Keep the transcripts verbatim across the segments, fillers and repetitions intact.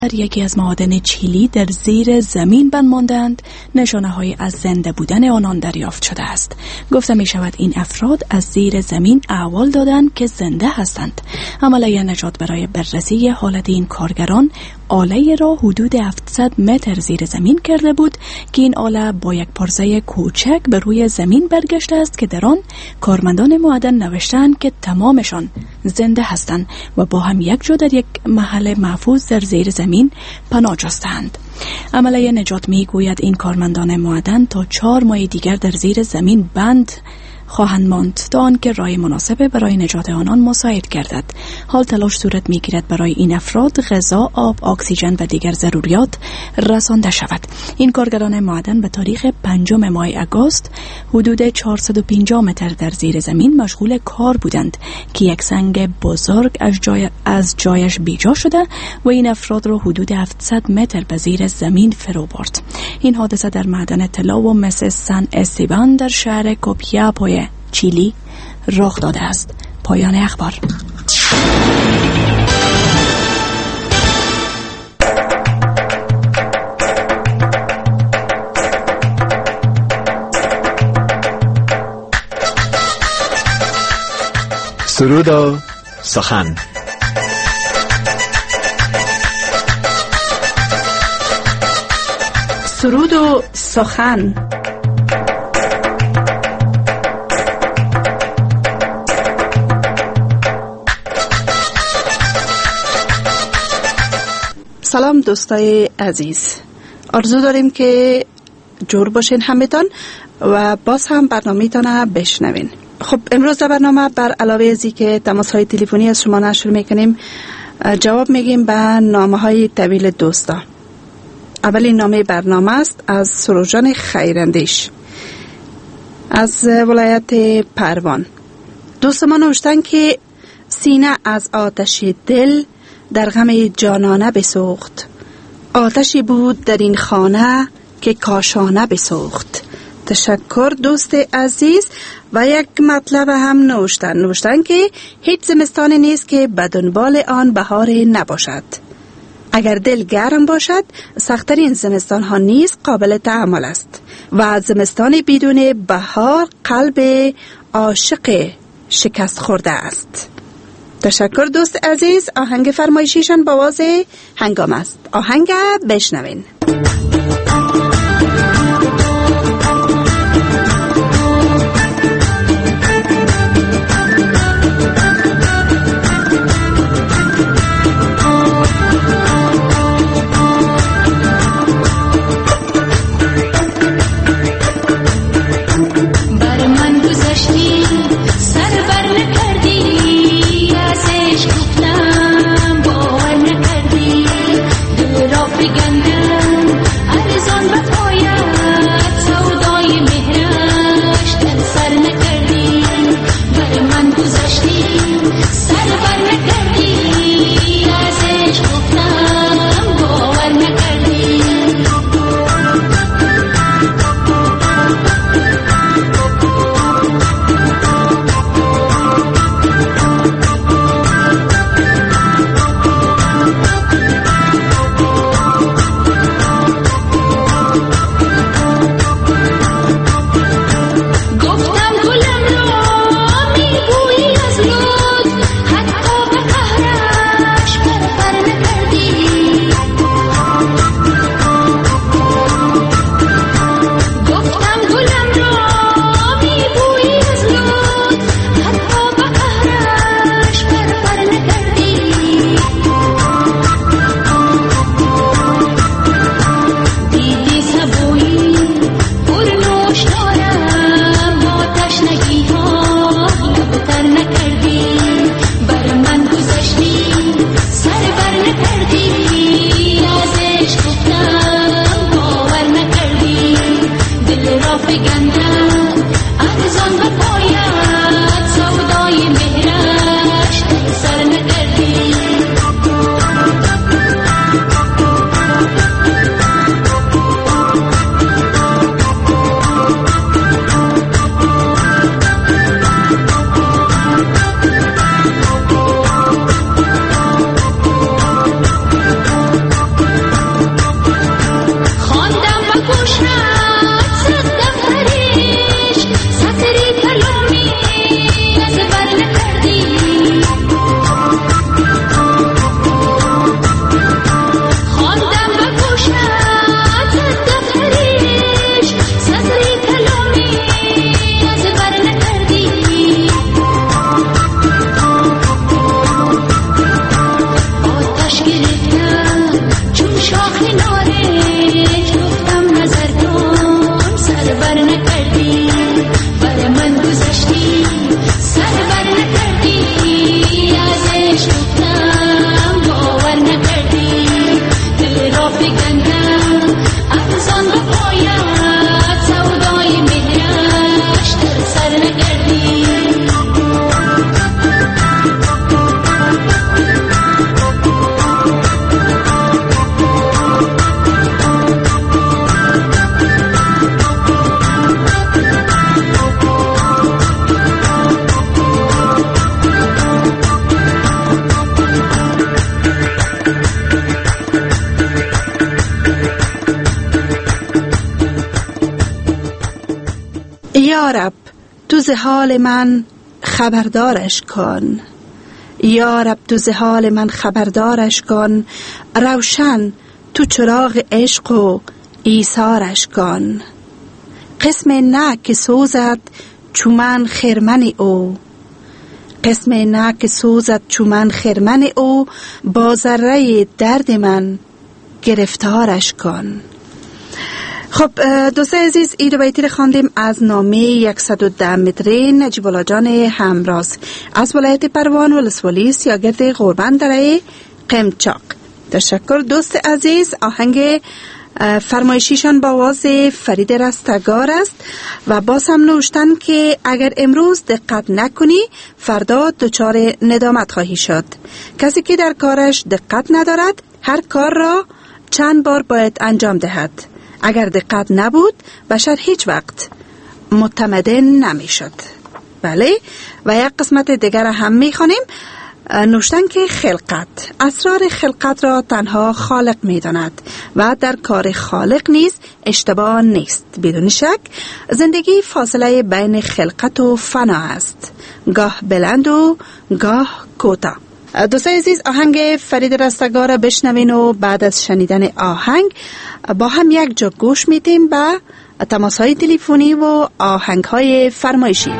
در یکی از معادن چیلی در زیر زمین بند ماندند، نشانه‌هایی از زنده بودن آنان دریافت شده است. گفته می شود این افراد از زیر زمین احوال دادند که زنده هستند. عملیه نجات برای بررسی حالت این کارگران آله را حدود هفتصد متر زیر زمین کرده بود که این آله با یک پرزه کوچک به روی زمین برگشته است که در آن کارمندان معدن نوشتند که تمامشان زنده هستند و با هم یک جا در یک محل محفوظ در زیر زمین پناه جستند. عملیه نجات می گوید این کارمندان معدن تا چهار ماه دیگر در زیر زمین بند خواهند ماند تا آنکه راه مناسب برای نجات آنان مساعد گردد. حال تلاش صورت میگیرد برای این افراد غذا، آب، اکسیژن و دیگر ضروریات رسانده شود. این کارگران معدن به تاریخ پنجم ماه آگوست حدود چهارصد و پنجاه متر در زیر زمین مشغول کار بودند که یک سنگ بزرگ از جای از جایش بیجا شده و این افراد را حدود هفتصد متر به زیر زمین فرو برد. این حادثه در معدن طلا و مس سن استیبان در شهر کوپیاپو چیلی رخ داده است. پایان اخبار. سرود و سخن. سرود و سخن. سلام دوستای عزیز، آرزو داریم که جور باشین همتان و باز هم برنامه تانه بشنوین. خب امروز در برنامه بر علاوه ازی که تماس های تلفنی از شما نشر میکنیم، جواب میگیم به نامه های طویل دوستا. اولین نامه برنامه است از سروجان خیراندیش از ولایت پروان. دوست ما نوشتن که سینه از آتش دل در غم جانانه بسوخت، آتشی بود در این خانه که کاشانه بسوخت. تشکر دوست عزیز. و یک مطلب هم نوشتن نوشتن که هیچ زمستانی نیست که به دنبال آن بهار نباشد. اگر دل گرم باشد سخت‌ترین زمستان ها نیز قابل تحمل است و زمستان بدون بهار قلب عاشق شکست خورده است. تشکر دوست عزیز. آهنگ فرمایشیشان با آواز هنگام است. آهنگ بشنوین. یا رب تو ز حال من خبردارش کن، یا رب تو ز حال من خبردارش کن، روشن تو چراغ عشق و ایثارش کن. قسم نه که سوزد چو من خرمن او، قسم نه که سوزد چو من خرمن او، با ذره درد من گرفتارش کن. خب دوستای عزیز، این بیتی رو خواندیم از نامه صد و ده متری نجیب الله جان همراز از ولایت پروان ولسوالی سیاگرد قربان دره قمچاق. تشکر دوست عزیز. آهنگ فرمایشیشان با آواز فرید رستگار است و باز هم نوشتن که اگر امروز دقت نکنی فردا دچار ندامت خواهی شد. کسی که در کارش دقت ندارد هر کار را چند بار باید انجام دهد. اگر دقت نبود بشر هیچ وقت متمدن نمی شد. بله، و یک قسمت دیگر هم می خوانیم. نوشتن که خلقت، اسرار خلقت را تنها خالق می داند و در کار خالق نیز اشتباه نیست. بدون شک زندگی فاصله بین خلقت و فنا است، گاه بلند و گاه کوتاه. دوستای عزیز، آهنگ فرید رستگار را بشنوین و بعد از شنیدن آهنگ با هم یک جا گوش میدیم به تماس های تلفنی و آهنگ های فرمایشی.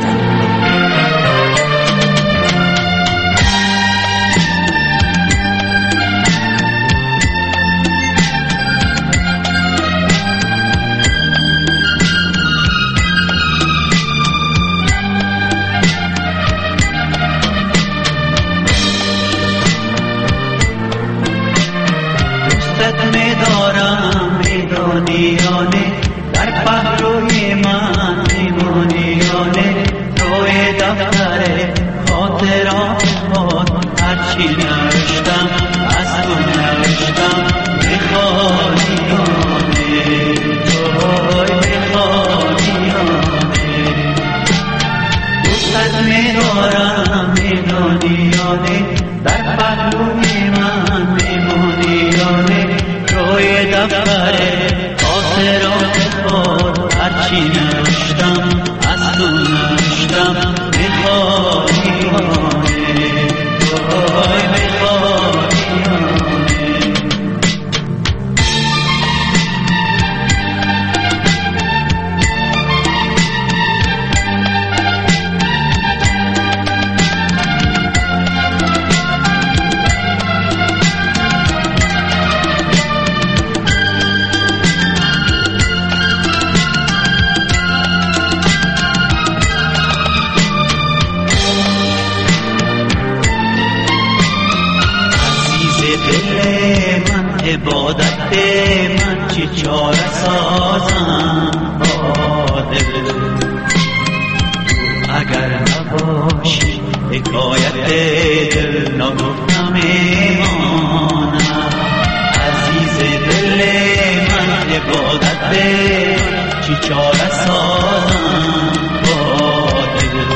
در پهلوی من میمونیانه، روی دفتر خاطرات خود هرچی نوشتم از تو نوشتم، میخوانیانه روی میخوانیانه، دوستت میدارم میدونیانه، در پهلوی من میمونیانه، روی دفتر خاطرات خود هرچی نوشتم از تو نوشتم، میخوانیانه وای میخوانیانه. عبادت من چی چاره سازم با دل، اگر نباشی حکایت دل نگفتم ایمانم. عزیز دل من عبادت من چی چاره سازم با دل،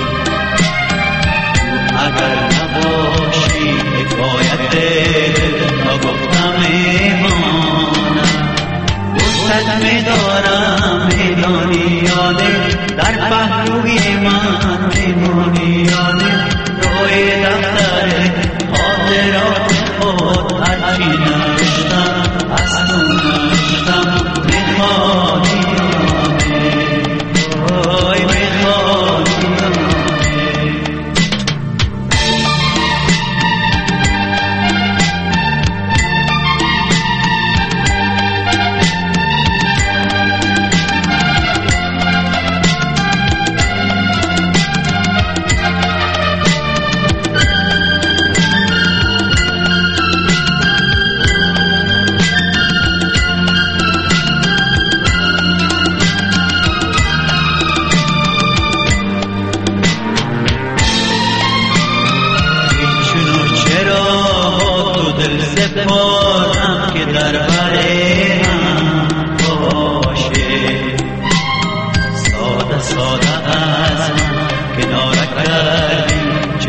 اگر نباشی حکایت دل نگفتم ایمانم. دوستت میدارم میدانیانه، در پهلوی من میمونیانه، روی دفتر خاطرات خود هرچی نوشتم از تو نوشتم، میخوانیانه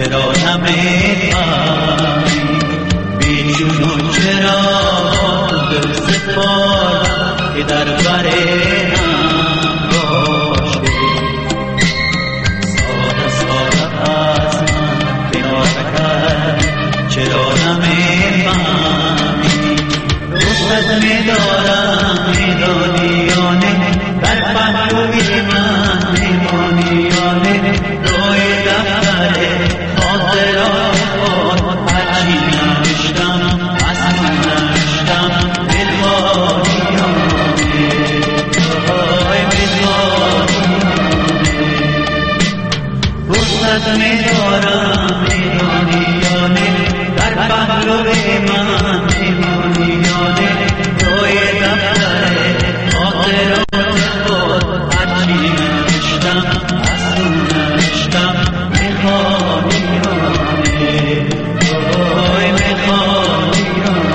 چرا نمیفهمی بیچون و چرا دل سپار که در بره هم باشده ساده ساده از من کنار کرد چرا نمیفهمی دوستت میدارم میدانی یا نه در پهلوی من میمانی یا نه روی دفتر خاطرات خود هرچی نوشتم از من نوشتم دلواری یا نه وای دلواری دوستت میدارم میدانی یا نه در پهلوی من میمانی یا نه روی دفتر خاطرات خود هرچی نوشتم از تو نوشتم میخوانی یا نه وای میخوانی یا نه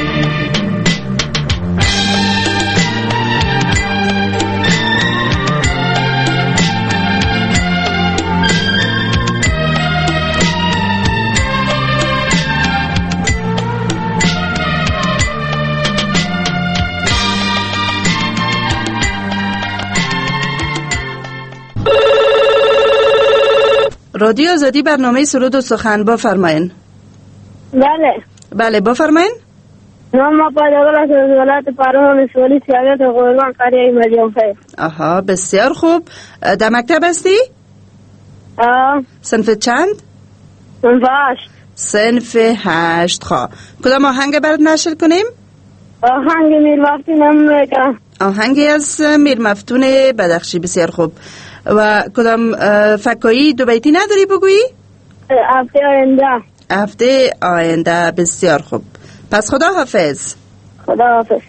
رادیو آزادی برنامه سرود و سخن بفرمایین. بله بله بفرمایین. نام ما پایدار از ولایت پروان ولسوالی سیاست قربان قریه مریم خیر. آها بسیار خوب. در مکتب هستی؟ آه صنف چند؟ صنف هشت. صنف هشت. خواه کدام آهنگ برات نشر کنیم؟ آهنگ میر مفتون امریکا. آهنگی از میر مفتون بدخشی. بسیار خوب. و کدام فکایی دو بیتی نداری بگویی؟ هفته آینده. هفته آینده. بسیار خوب. پس خدا حافظ. خدا حافظ.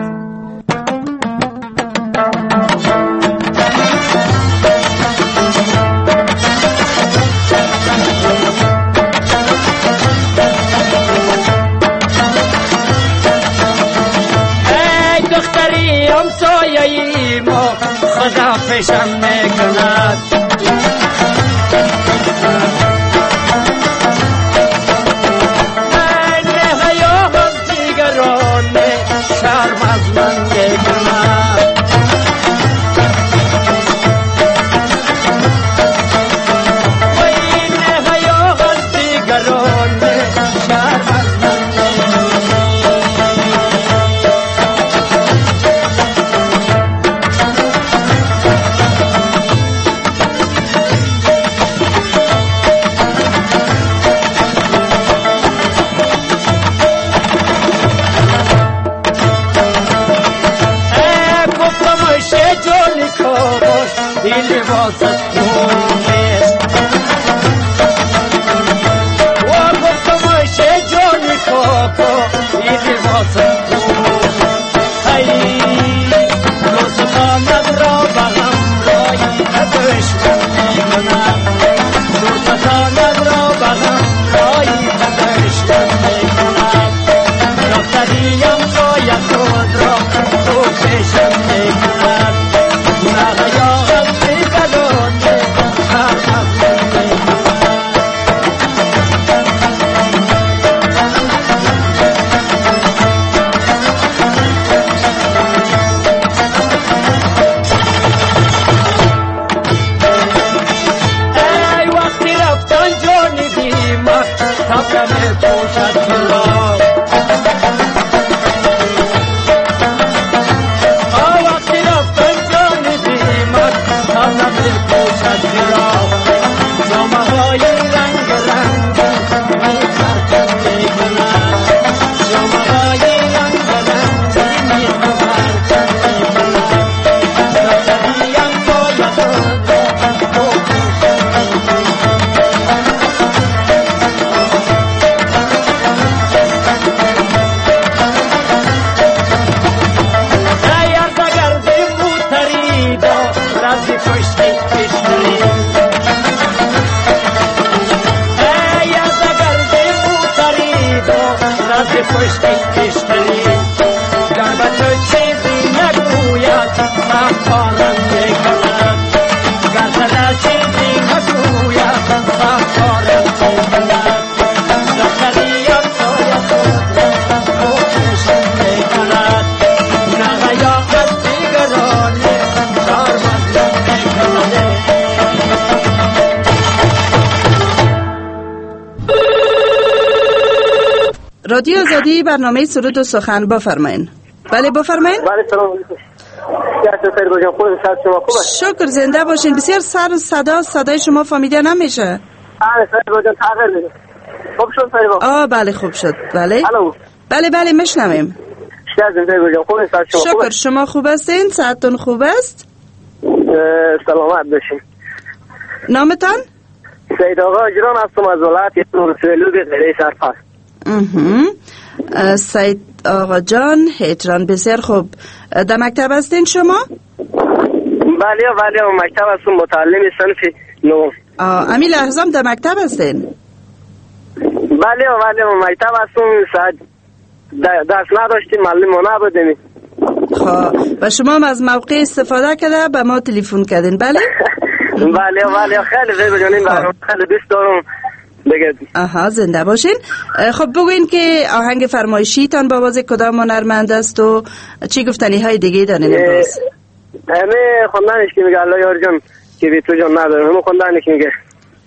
ای دختری همسایه‌ای ما خدا پیشم میکند من حیا از دیگران شرم از من میکند این حیا از دیگران شرم از من این لباست خونه و گفتم آشه جانی کاکا این لباست خونه ای دوستانم را به همراهی دشمن میکنم دوستانم را به همراهی دشمن میکنم دختریم باید خود را تو پیشم میکنم چیزی نگوید، آزادی، برنامه سرود و سخن. بفرمایین. بله بفرمایین. بله سلام علیکم. شکر، زنده باشین. بسیار سر صدا صدای شما فهمیده نمیشه. بله سر جان تغییر میده. خوب شد فریبا. آه بله خوب شد. بله. الو. بله بله میشنویم. شکر، شما خوب هستین؟ صحتتون خوب است؟ سلامت باشین. نامتان؟ سید آقا اجران هستم از ولایت نورسویلو به غیره سرپاس. سید آقا جان هجران، بسیار خوب. در مکتب هستین شما؟ بله بله مکتب هستم، متعلم صنف نو. امی لحظه در مکتب هستین؟ بله بله مکتب هستم، ساعت درس نداشتیم، معلم ما نبودیم. خب و شما هم از موقع استفاده کرده به ما تلفن کردین؟ بله بله بله خیلی زیبا جانیم، برام خیلی دوست دارم بگید. آها زنده باشین. خب بگوین که آهنگ فرمایشیتان با آواز کدام هنرمند است و چی گفتنی های دیگه دارین امروز؟ همه خوندنش که میگه الله یار جان که بی تو جان نداره، همه خوندنش که میگه.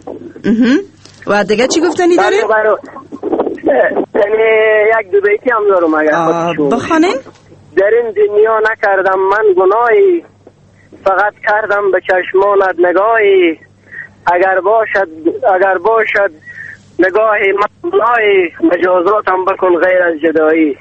و دیگه چی گفتنی دارین؟ یعنی یک دو بیتی هم دارم اگر بخوانین. در این دنیا نکردم من گناهی، فقط کردم به چشمانت نگاهی، اگر باشد اگر باشد نگاهی من گناهی، مجازاتم بکن غیر از جدایی.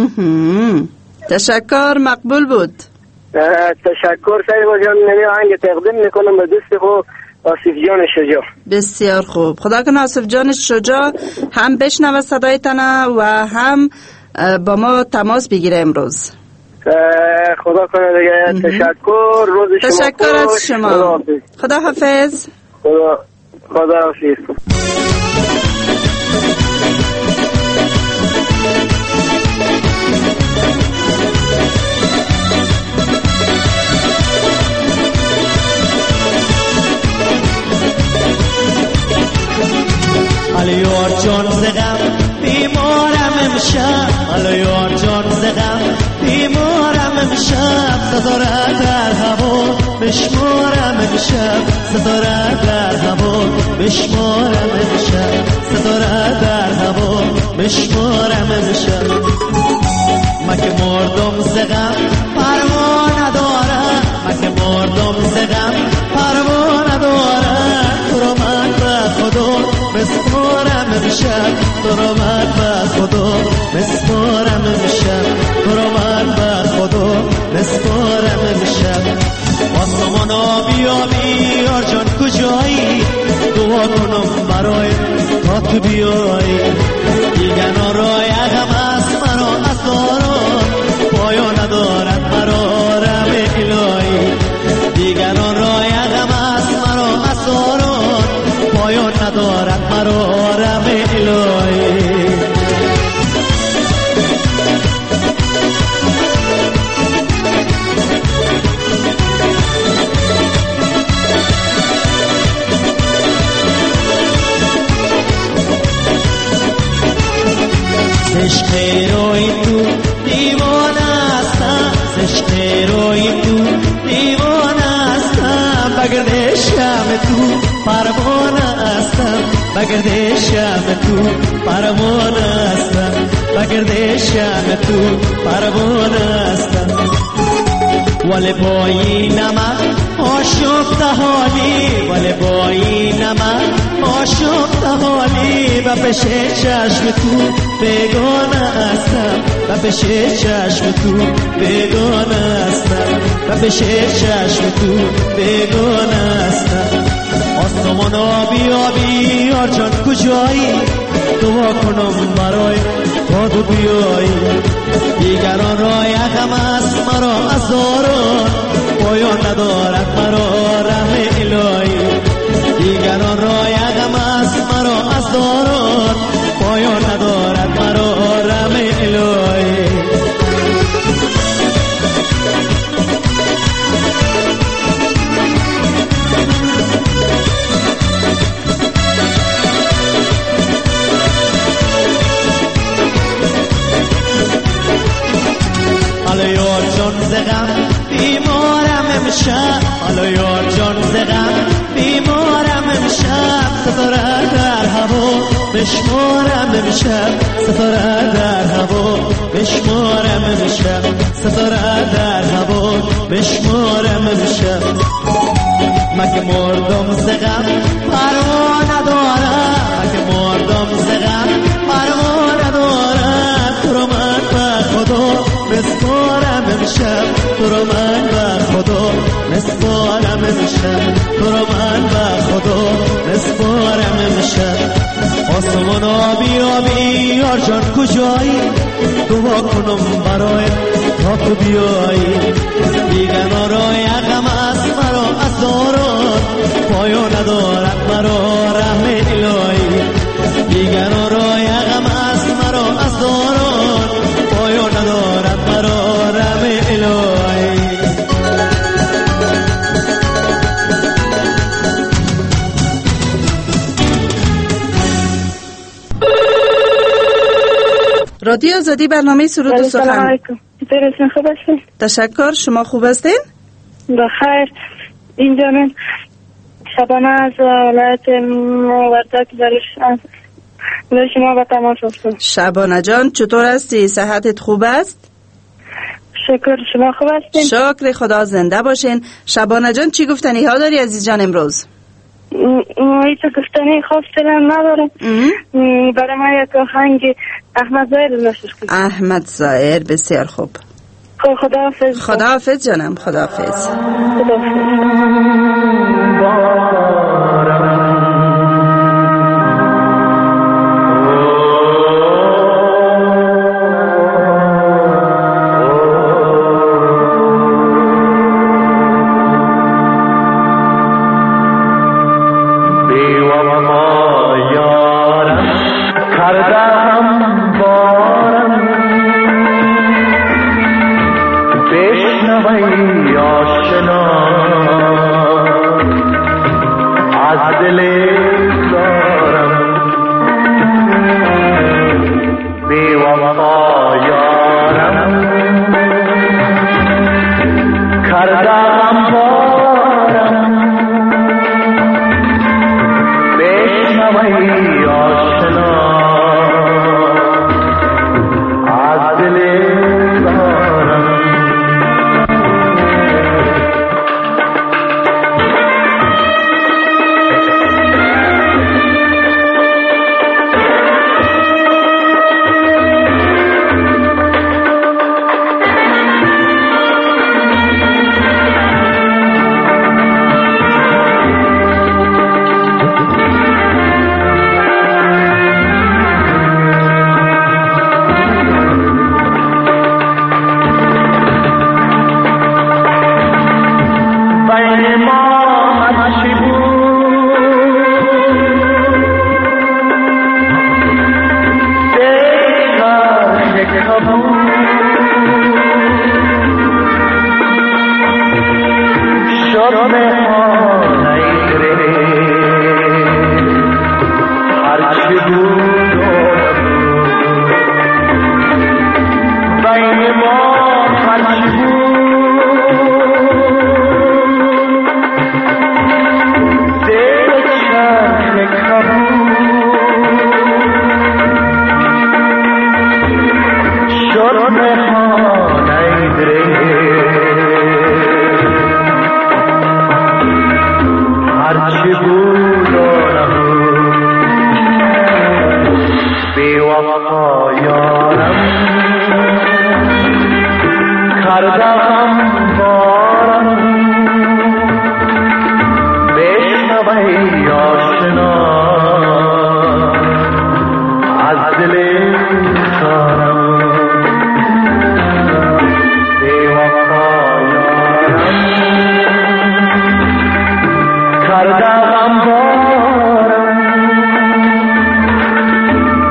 تشکر، مقبول بود. تشکر سید جان. نمی آهنگ تقدیم میکنم به دوست خود آصف جان شجاع. بسیار خوب، خدا کنه آصف جان شجاع هم بشنوه صدایتان و هم با ما تماس بگیره امروز. خدا کنه دیگه. تشکر، روز شما تشکر از شما. خدا حافظ. خدا خدا حافظ. علی یار جان زغم بیمارم امشب، علی یار جان زغم بیمارم امشب، ستاره در هوا بشمارم امشب، ستاره در هوا بشمارم امشب، ستاره در هوا بشمارم امشب. مگه مردم زغم پروا ندارم، مگه مردم زغم پروا ندارم، تو رو من به خدا بسپارم امشب، تو رو من به خدا بسپارم امشب، تو رو من به خدا بسپارم امشب. آسمانا بیا بیار جان کجایی، دعا کنم برای تا تو بیایی، دیگه رای غم است مرا از داران، پایان ندارد مرا رحم الهی، دیگه رای غم است مرا از داران، پایان ندارد مرا رحم الهی. عشق روی تو دیوانه هستم، عشق روی تو دیوانه هستم، بگردشم تو پروانه هستم، بگردشم تو پروانه هستم، بگردشم تو پروانه هستم. ولی بایی نمک آشفت حالی، ولی بایی نمک آشفت حالی، و پیش چشم تو بیگانه هستم، و پیش چشم تو بیگانه هستم، و پیش چشم تو بیگانه هستم. آسمان آبی آبی یار جان کجایی، دعا کنم برای تا تو بیایی، دیگران رای غم است مرا از داران، پایان ندارد مرا رحم الهی، دیگران رای غم است مرا از داران، پایان ندارد مرا رحم الهی. علی یار جان زغم بیمارم امشب، علی یار جان زغم بیمارم امشب، ستاره در هوا بشمارم امشب ستاره در هوا بشمارم امشب ستاره در هوا بشمارم امشب مگه مردم زغم پروا ندارم مگه مردم زغم پروا ندارم تو رو من به خدا مسپارم امشب تو رو من به خدا مسپارم امشب تو رو من به خدا مسپارم امشب آسمان آبی آبی یار جان کجایی دعا کنم برای تا تو بیایی دیگه را یقم از مرا از داران پایو ندارد مرا رحم الهی دیگه را یقم از مرا از داران پایو ندارد مرا رحم الهی رادیو آزادی برنامه سرود و سخن. سلام علیکم. چطورین؟ خوب هستین؟ تشکر. شما خوب هستین؟ بخیر. اینجا من شبانه از ولایت وردک برای شما با تماس هستم. شبانه جان چطور هستی؟ صحتت خوب است؟ شکر. شما خوب هستین؟ شکر خدا. زنده باشین. شبانه جان چی گفتنی ها داری عزیز جان امروز؟ هیچ گفتنی خاص دلم نداره. برای من یک آهنگ احمد ظاهر نشست کنید. احمد ظاهر بسیار خوب. خدا حافظ. خدا حافظ جانم. خدا حافظ. خدا حافظ.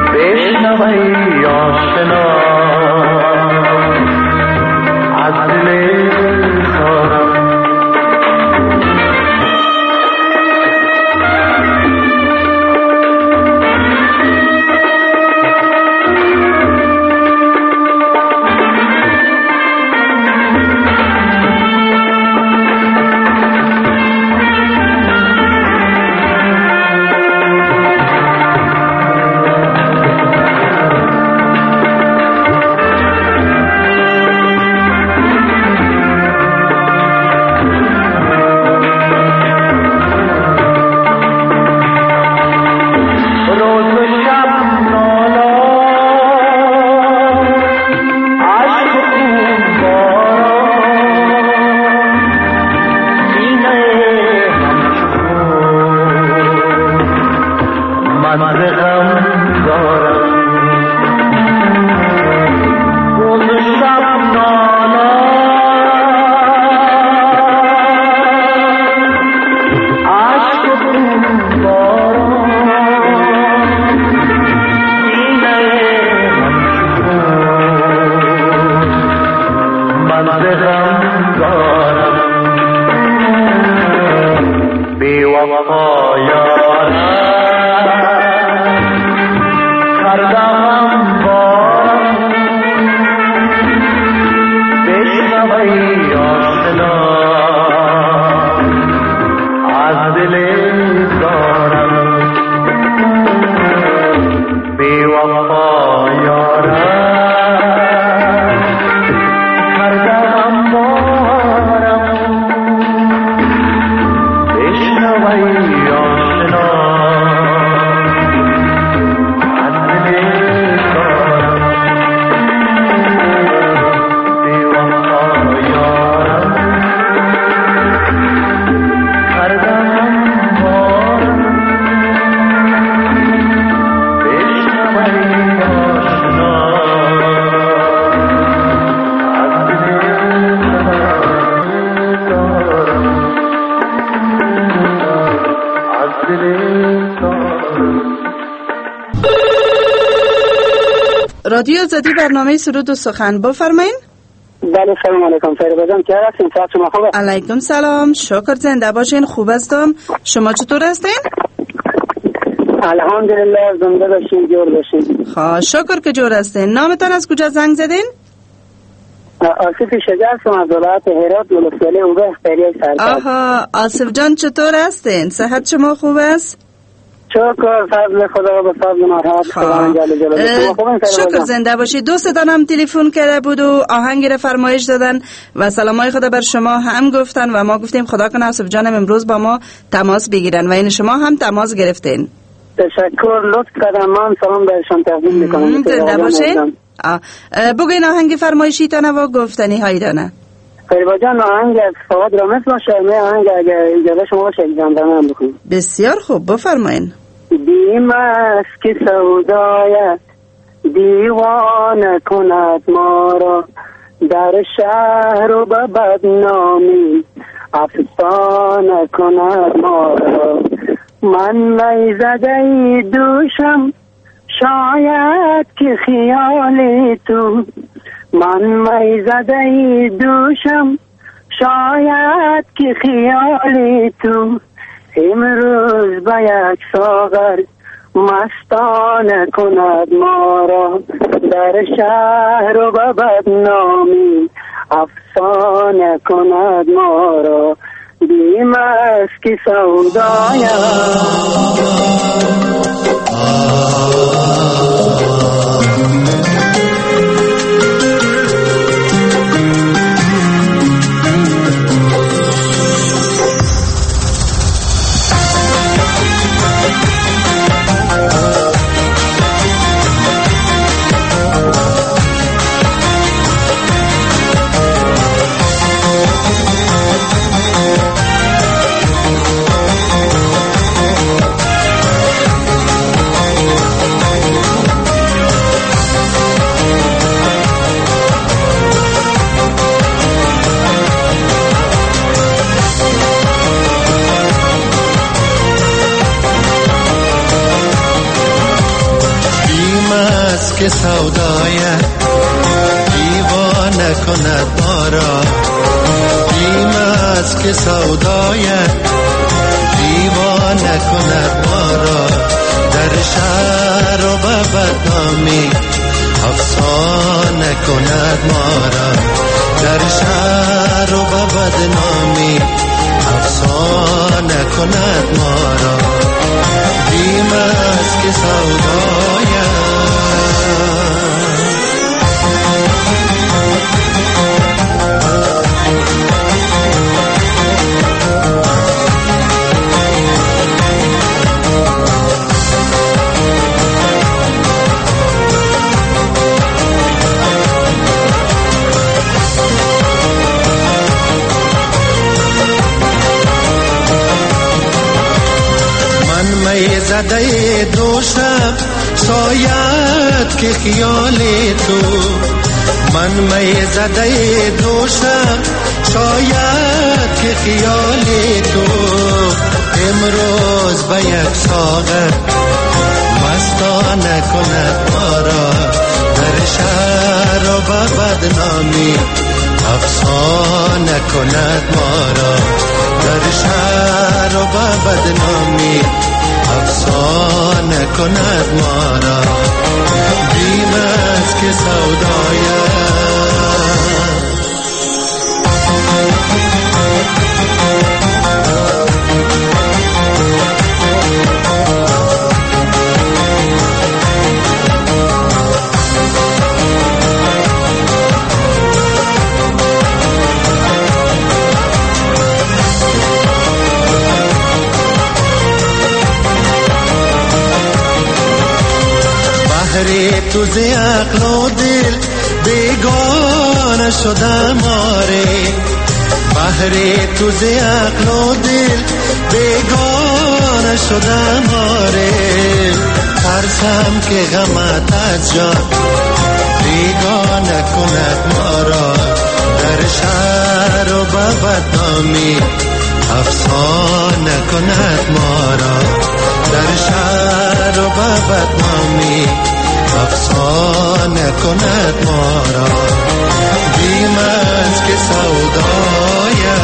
آشنا از دل نبض غم دارم بی وفا یارم کردم بارم بشنوی آشنا از دل دارم بی وفا یارم کردم بارم بشنوی آشنا از دل دارم بی وفا یارم کردم بارم بشنوی آشنا از دل دارم از دل دارم. رادیو زدی برنامه سرود و سخن بفرمایین. بله سلام علیکم فریبا جان، چطور هستین؟ صحت شما خوبه؟ علیکم سلام، شکر، زنده باشین، خوب هستم. شما چطور هستین؟ الحمدلله زنده باشین، جور باشین. خب شکر که جور هستین. نامتان از کجا زنگ زدین؟ آصف شجاع هستم از ولایت هرات، ولسوالی اوبه، خیریه سرکار. آها، آصف جان چطور هستین؟ صحت شما خوب است؟ شکر، فضل خدا و فضل مرحمت خدا جل جلاله. شکر، زنده باشید. دوستان هم تلفن کرده بود و آهنگی را فرمایش دادن و سلامای خدا بر شما هم گفتن و ما گفتیم خدا کنه آصف جانم امروز با ما تماس بگیرن و این شما هم تماس گرفتین. تشکر، لطف کردم. من سلام برشان تقدیم میکنم. زنده باشین. بگوین آهنگ فرمایشی تانه و گفتنی هایی دانه. فریبا جان، آهنگ از فواد رامز باشه. من آهنگ اگر اجازه شما باشه اجازه من بکنم. بسیار خوب، بفرمایین. بیم است که سودایت دیوانه کند ما را، در شهر و به بدنامی افسانه کند ما را. من میزده دوشم شاید که خیال تو، من میزده دوشم شاید که خیال تو، امروز به یک ساغر مستانه کند ما را، در شهر و به بدنامی افسانه کند ما را. بیم است که سودایم که سودایت دیوانه کند ما را، بیم است که سودایت دیوانه کند ما را، در شهر و به بدنامی افسانه کند ما را، در شهر و به بدنامی افسانه کند ما را. بیم است که سودایت زده دوشم شاید که خیال تو، من می زده دوشم شاید که خیال تو، امروز به یک ساغر مستانه کند ما را، در شهر و به بدنامی افسانه کند ما را در شهر و به بدنامی افسانه کند ما را بیم است که سودایه تو ز عقل و دل بیگانه شده ماره بحر تو ز عقل و دل بیگانه شده ماره ترسم که غمت از جان بیگانه کند ما را در شهر و به بدنامی افسانه کند ما را در شهر و به بدنامی افسانه کند ما را بیم است که سودایه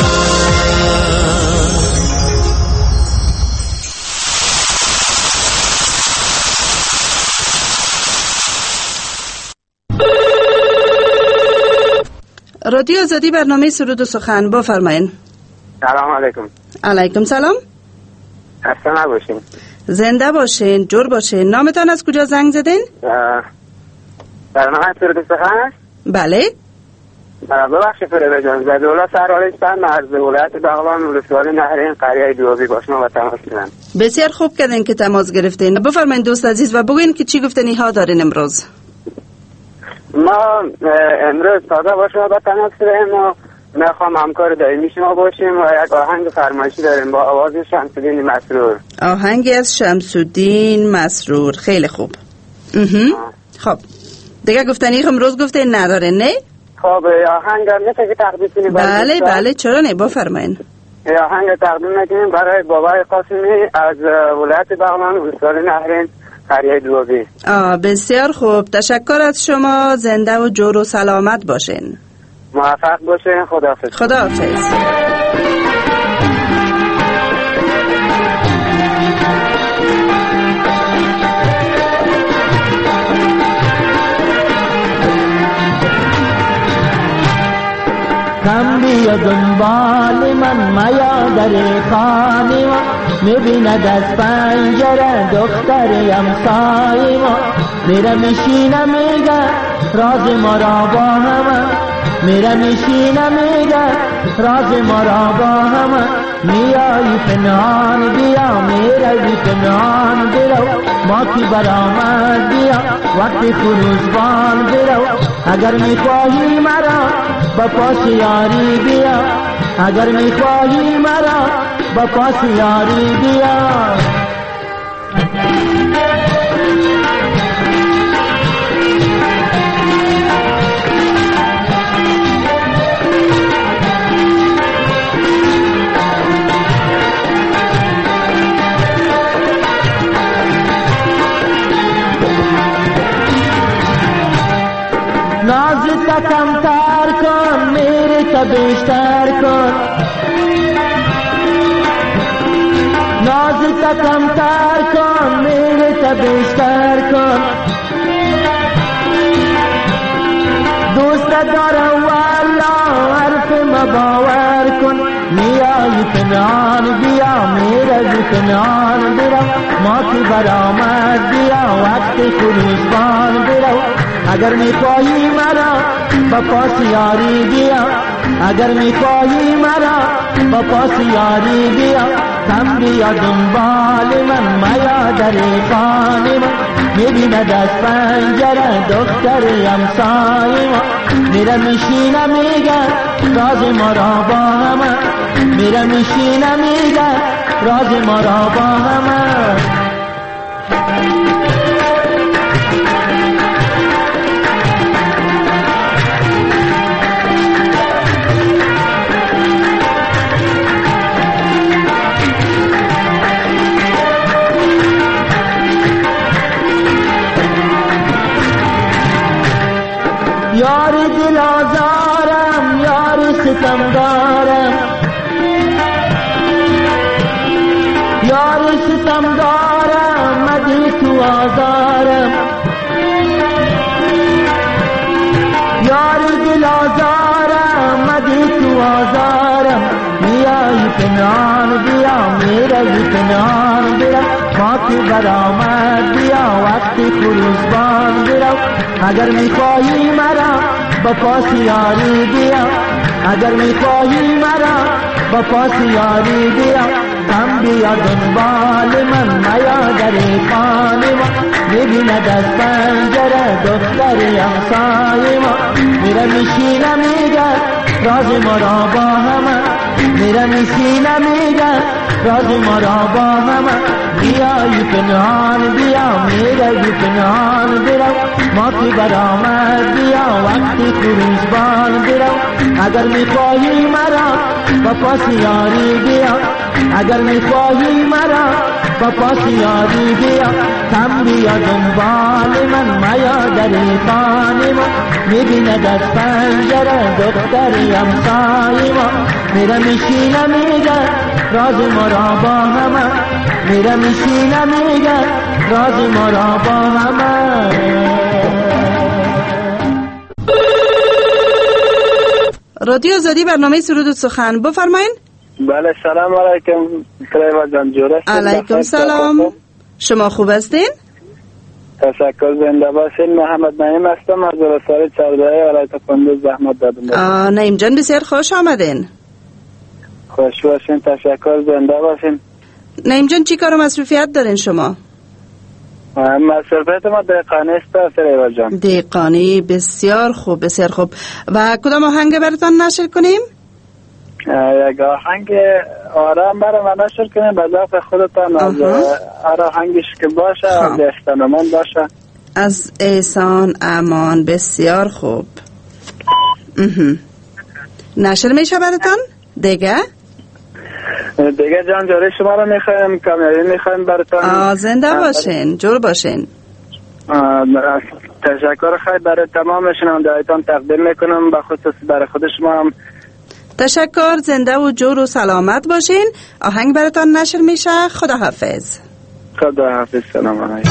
رادیو آزادی برنامه سرود و سخن بفرمایید. سلام علیکم. علیکم سلام. خسته نباشین. زنده باشین، جور باشین. نامتان از کجا زنگ زدین؟ برنامه سرود و سخن است؟ بله. ببخشید فریده جان، زدولا سرحالیستان از ولایت بغلان ولسوالی نهرین قریه دوابی با شما و تماس گرفتم. بسیار خوب کردین که تماس گرفتین. بفرمایید دوست عزیز و بگوین که چی گفتنی ها دارین امروز. ما امروز تازه با شما با تماس گرفتیم و میخوام همکار دائمی شما باشیم و یک آهنگ فرمایشی داریم با آواز شمس‌الدین مسرور. آهنگی از شمس‌الدین مسرور. خیلی خوب. خب دیگه گفتنی امروز گفتین نداره نه؟ خب آهنگ میشه که تقدیم کنیم؟ بله بله چرا نه، بفرمایید. آهنگ تقدیم میکنیم برای بابای قاسمی از ولایت بغلان ولسوالی نهرین قریه دوابی. آه بسیار خوب، تشکر از شما. زنده و جور و سلامت باشین. موفق باشین. خداحافظ. خداحافظ. کم بیا دنبال من میا در خانه ما میبیند از پنجره دختر همسایه ما میره میشینه میگه راز ما را با همه میره میشینه میگه راز ما را با همه میایی پنهان بیا میروی پنهان برو ما کی برآمد بیا وقتی خروشبان برو اگر میخواهی مرا با پاس یاری بیا اگر میخواهی مرا با پاس یاری بیا नाज का कमतार कौन मेरे तबेश्तर कौन नाज का कमतार कौन मेरे तबेश्तर कौन दोस्त दारा वाला हरफ मबावर कौन मिया इतनान दिया मेरा इतनान दिया माँ की बरामद दिया वक्त खुरुस्बान दिया अगर میخواهی مرا با پاس یاری بیا اگر میخواهی مرا با پاس یاری بیا کم بیا دنبال من میا در خانه من میبیند از پنجره دختر همسایه ما میره میشینه میگه راز ما را با همه میره میشینه میگه راز ما را با همه یار دل آزارم ستم دارم یار ستم دارم مدی تو آزارم یار دل آزارم مدی تو آزارم میای پنهان بیا میره پنهان بیا ما تو برآمد بیا وقتی خروسبان بیا اگر میخواهی مرا با پاس یاری بیا اگر میخواهی مرا با پاس یاری بیا هم بیا دنبال من میا در خانه ما میبیند از پنجره دختری همسایه ما میره میشینه میگه راز ما را با همه میره میشینه میگه راز ما را با همه بیایی پنهان بیا میره پنهان برو ما که برآمد بیا وقتی خروسبان برو اگر میخواهی مرا با پاس یاری بیا اگر میخواهی مرا با پاس یاری بیا کم بیا دنبال من میا در خانه ما میبیند از پنجره دختری همسایه ما میره میشینه میگه راز ما را با همه میره میشینه میگه راز ما را با همه. رادیو آزادی برنامه سرود و سخن بفرمایید. بله سلام علیکم کریما جان جوره. علیکم سلام. شما خوب هستین؟ تشکر زنده باشین. محمد نعیم هستم از ولسوالی چهاردهی ولایت کندوز زحمت دادم. نعیم جان بسیار خوش آمدین. خوش باشین تشکر زنده باشین. نعیم جان چی کار و مصروفیت دارین شما؟ مصروفیت ما دهقانی است کریما جان. دهقانی بسیار خوب بسیار خوب. و کدام آهنگ براتون نشر کنیم؟ یک آهنگ آرام برای من نشر کنیم به ذات خودتان از هر آهنگش که باشه از احسان امان باشه از احسان امان بسیار خوب نشر میشه براتون دیگه؟ دیگه جان جاری شما رو میخوایم کامیابی میخوایم براتون. زنده باشین جور باشین. تشکر خیلی برای تمام شنونده‌هایتان تقدیم میکنم به خصوص برای خود شما هم تشکر. زنده و جور و سلامت باشین. آهنگ براتون نشر میشه. خدا حافظ. خدا حافظ. سلام علیکم.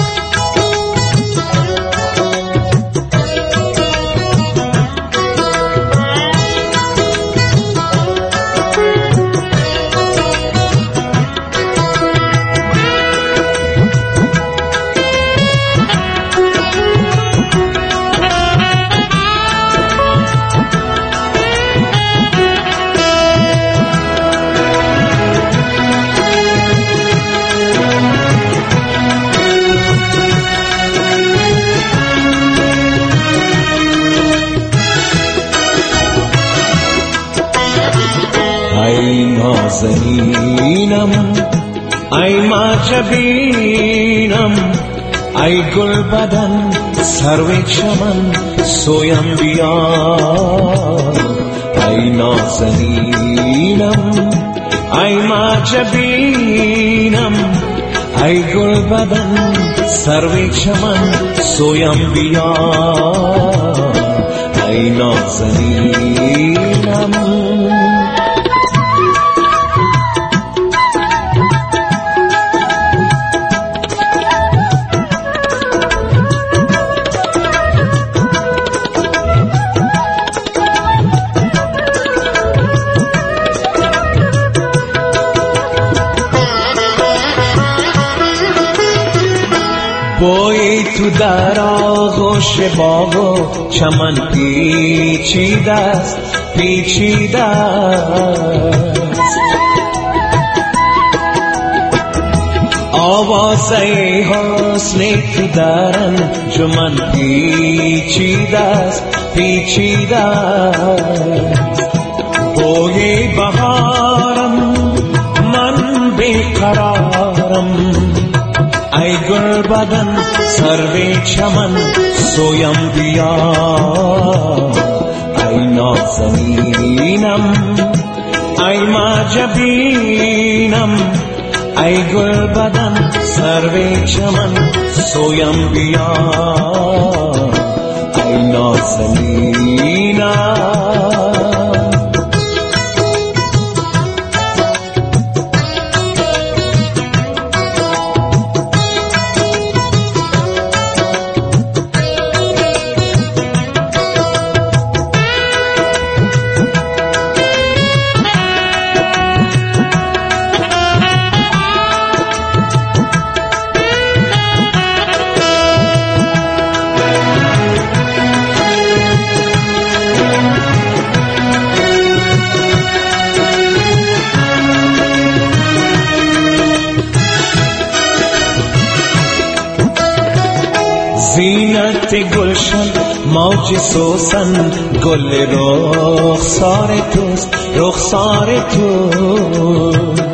ای نازنینم ای معجبینم ای گل بدن سرو چمن سویم بیا ای نازنینم ای معجبینم ای گل بدن سرو چمن سویم بیا ای نازنینم. بوی تو در آغوش باغ و چمن پیچیده است پیچیده است آوازه حسن تو در انجمن پیچیده است پیچیده است بوی بهارم من بیقرارم ای گل بدن سرو چمن سویم بیا ای نازنینم ای معجبینم ای گل بدن سرو چمن سویم بیا ای نازنینم. جنت گلشن موج سوسن گل رخسار توست رخسار توست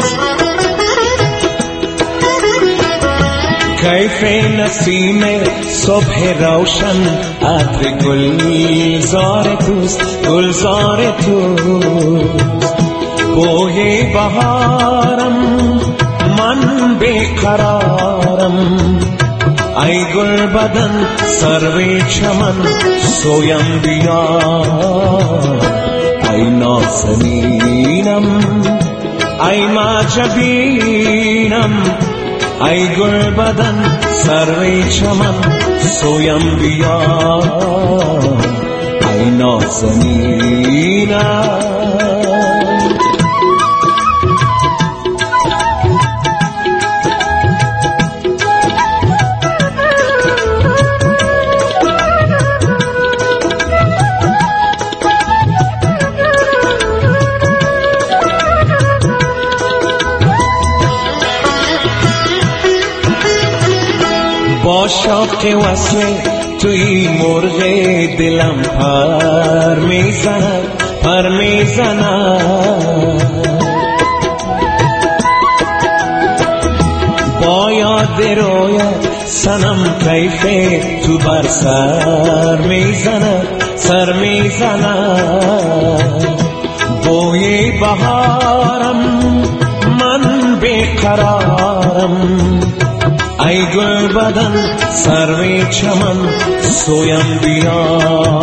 کیف نسیم صبح روشن عطر گلزار توست گلزار توست بوی بهارم من بیقرارم ای گل بدن سروی چمن سویم بیا ای نازنینم ای معجبینم ای گل بدن سروی چمن سویم بیا ای نازنینم با شوق وصل توی مرغ دلم پر میزند پر میزند با یاد رویت سنم کیف تو بر سر میزند سر میزند بوی بهارم من بیقرارم ای گل بدن سروی چمن سویم بیا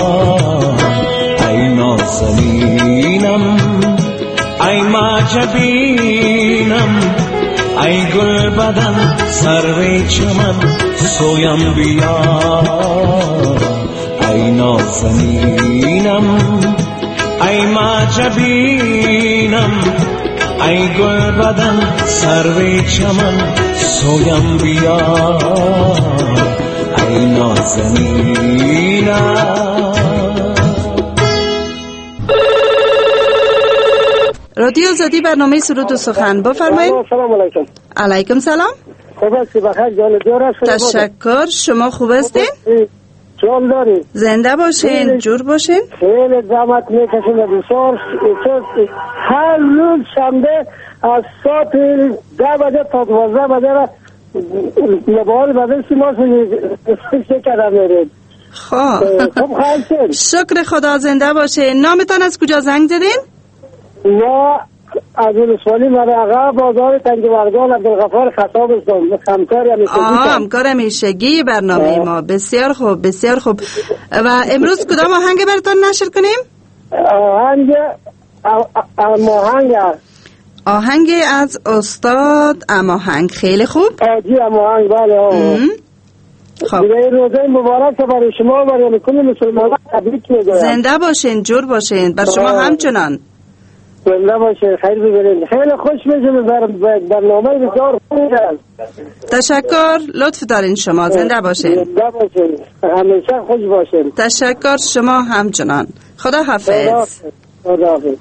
ای نازنینم ای معجبینم ای گل بدن سروی چمن سویم بیا ای نازنینم ای معجبینم ای گل بدن سروی چمن سویم بیا ای نازنینم. رادیو آزادی برنامه سرود و سخن بفرمایید. سلام علیکم. علیکم سلام. خوب هستی؟ بخیر جان جور هستی؟ تشکر. شما خوب هستین؟ جان داری؟ زنده باشین، جور باشین. خیلی زحمت میکشیم و بسیار هر روز شنبه از ساعت ده بجه تا دوازده بجه را نبار بده سیما سیسته کردن میرید. خواه خوب خیلی شکر خدا. زنده باشین. نامتان از کجا زنگ زدین؟ ما از اولسوالی مرقه بازار تنگ ورگان عبدالغفار خطاب استم همکار همیشگی. آه همکار همیشگی برنامه ما. بسیار خوب بسیار خوب. و امروز کدام آهنگ براتون نشر کنیم؟ آهنگ اماهنگ آهنگ از استاد اماهنگ. خیلی خوب. آجی اماهنگ بله. خب دیگه روزه مبارک برای شما و برای کل مسلمانان تبریک میگویم. زنده باشین، جور باشین. بر شما همچنان. زنده باشین، خیر ببرین. خیلی خوش میشم بر برنامه بسیار خوبی است. تشکر، لطف دارین شما. زنده باشین. زنده باشین. همیشه خوش باشین. تشکر، شما همچنان. خدا حافظ. خدا حافظ.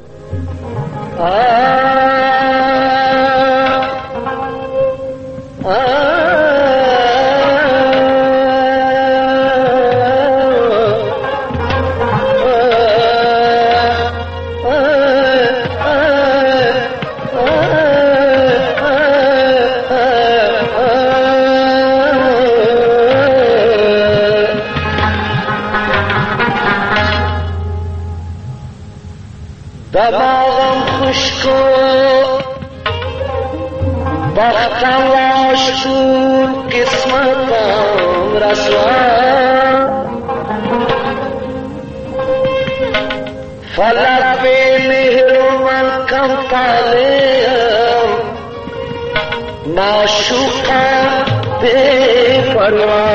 دماغم خشک و بختم واشتون قسمتم رسوا فلک به مهر من کم طالم معشوقم به پروا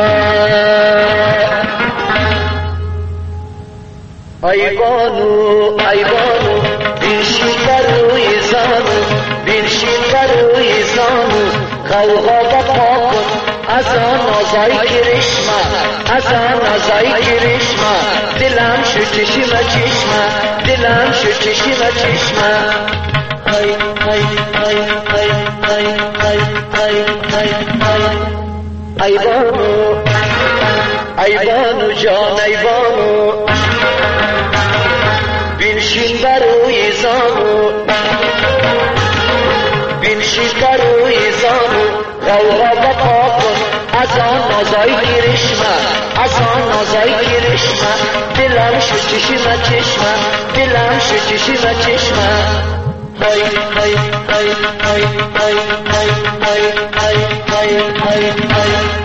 ای بانو ای بانو بنشین بر روی زانو بنشین بر روی زانو غوغا بپا کن از آن آزای کرشمه از آن آزای کرشمه دلم شو چشم چشمه دلم شو چشم چشمه ای ای ای ای ای ای ای ای ای ای بانو ای بانو جان ای بانو بنشین بر روی زانو بنشین بر روی زانو غوغا بپا کن از آن نازای گیرشمه از آن نازای گیرشمه دلم شو چشمه چشمه دلم شو چشمه چشمه های های های های های های های های های های های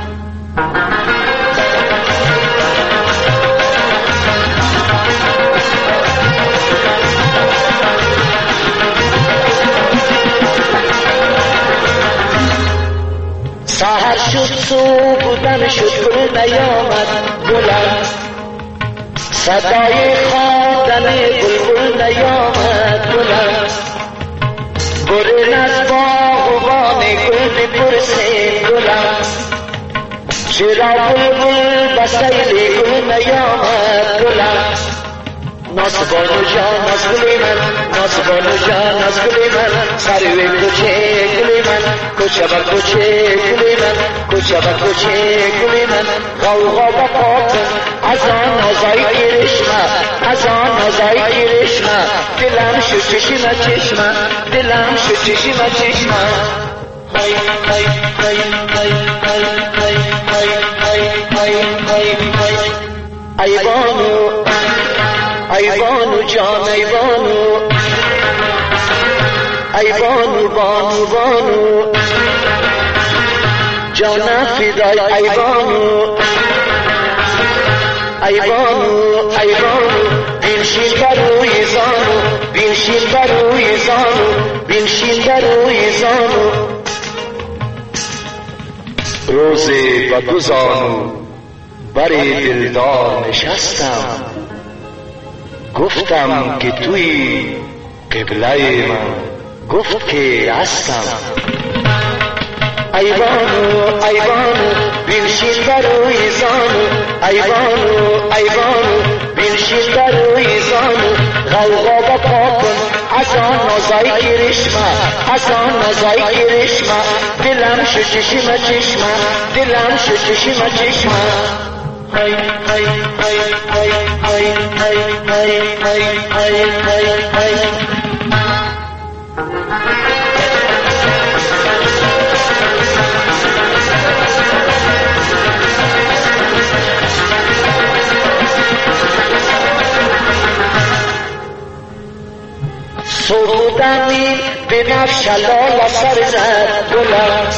سحر شد صبح بودن شد گل نیامد گلم صدای خواندن بلبل نیامد گلم برین از باغبان گل بپرسین گلم چرا بلبل به سیل گل نیامد گلم ناسبانو جان از گلی من ناسبانو جان از گلی من سروی کوچه گلی من کوچه با کوچه گلی من کوچه با کوچه گلی من غوغا با پاکن از آن نازای گیرشمه از آن نازای گیرشمه دلم شو چشمه چشمه دلم شو چشمه چشمه های های های های های های های های های های ای بانو ای بانو جان ای بانو ای بانو بانو بانو جان فدای ای بانو ای بانو ای بانو بنشین بر روی زانو بنشین بر روی زانو بنشین بر روی زانو روزی با دو زانو بر دلدار نشستم گفتم که توی قبله من گفت که هستم ای بانو ای بانو بنشین بر روی زانو ای بانو ای بانو بنشین بر روی زانو غوغا بپا کن از آن نازای گیرشمه از آن نازای گیرشمه دلم شو چشمه چشمه دلم شو چشمه چشمه های های های های های های های های های های های سرودمی به نفش لال سر زد گلم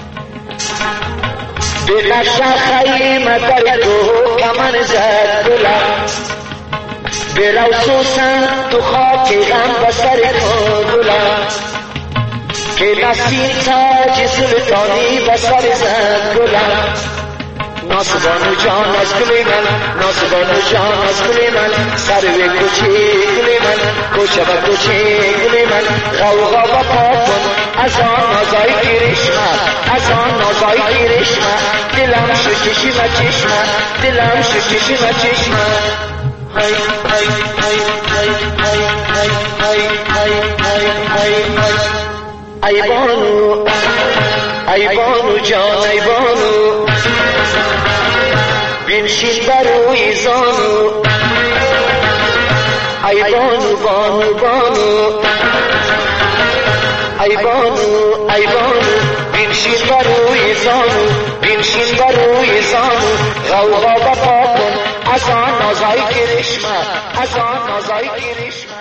به نفش خیمه در تو کمن زد گلم به روسوسن تو خاک غم بسر تو گلم که نسیم تاج سلطانی بسر زد گلم ناسبانو جان از گلی من ناسبانو جان از گلی من سروی کوچه گلی من کوچه با کوچه گلی من غوغا با پاکن از آن نازای گیرشمه از آن نازای گیرشمه دلم شو چشمه چشمه دلم شو چشمه چشمه های های های های های های های های های های ای بانو ای بانو جان ای بانو بنشین بر روی زانو ای بانو بانو بانو ای بانو ای بانو بنشین بر روی زانو بنشین بر روی زانو غوغا بپا کن از آن نازای گیرشمه از آن نازای گیرشمه